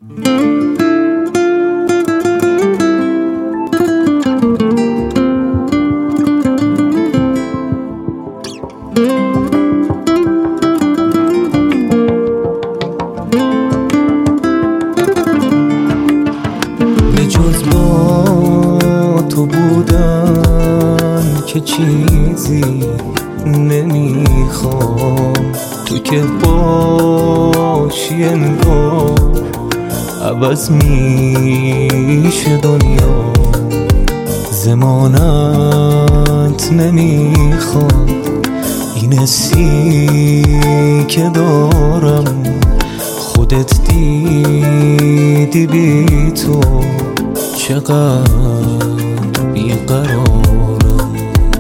به جز با تو بودن که چیزی نمیخوام، تو که باشی انگار عوض میشه دنیا. زمانت نمیخواد این حسی که دارم، خودت دیدی بی تو چقدر بیقرارم.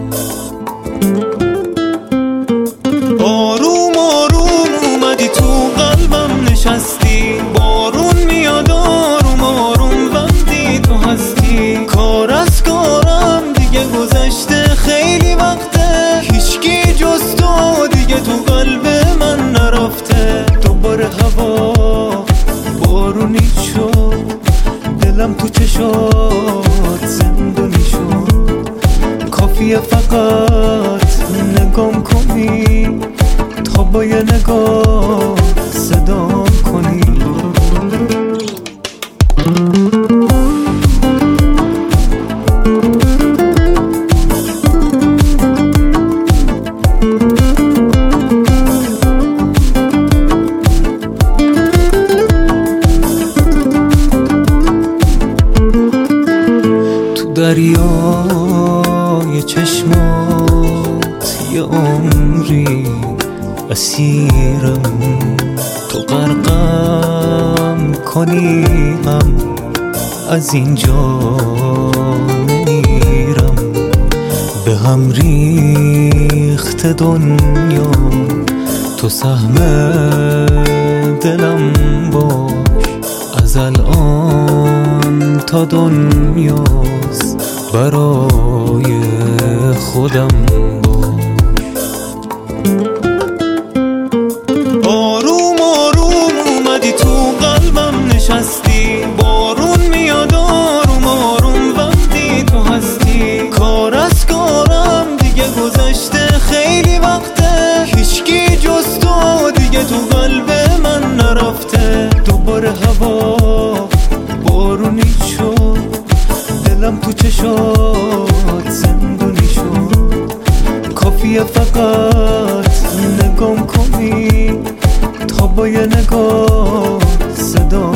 آروم آروم اومدی تو قلبم نشستی، بارون میاد آروم آروم وقتی تو هستی. کار از کارم دیگه گذشته خیلی وقته، هیچکی جز تو دیگه تو قلب من نرفته. دوباره هوا بارونی شد، دلم تو چشات زندونی شد. کافیه فقط نگام کنی تا با یه نگاه صدام کنی. دریای چشمات یه عمری اسیرم، تو غرقم کنی هم از اینجا نمیرم. به هم ریخت دنیا، تو سهم دلم باش. از الان تا دنیاست برای خودم باش. آروم آروم اومدی تو قلبم نشستی، بارون میاد آروم آروم وقتی تو هستی. کار از کارم دیگه گذشته خیلی وقته، هیچکی جز تو دیگه تو قلب من نرفته. دوباره هوا بارونی شد، دلم تو چشات زندونی شد. کافیه فقط نگام کنی تا با یه نگاه صدا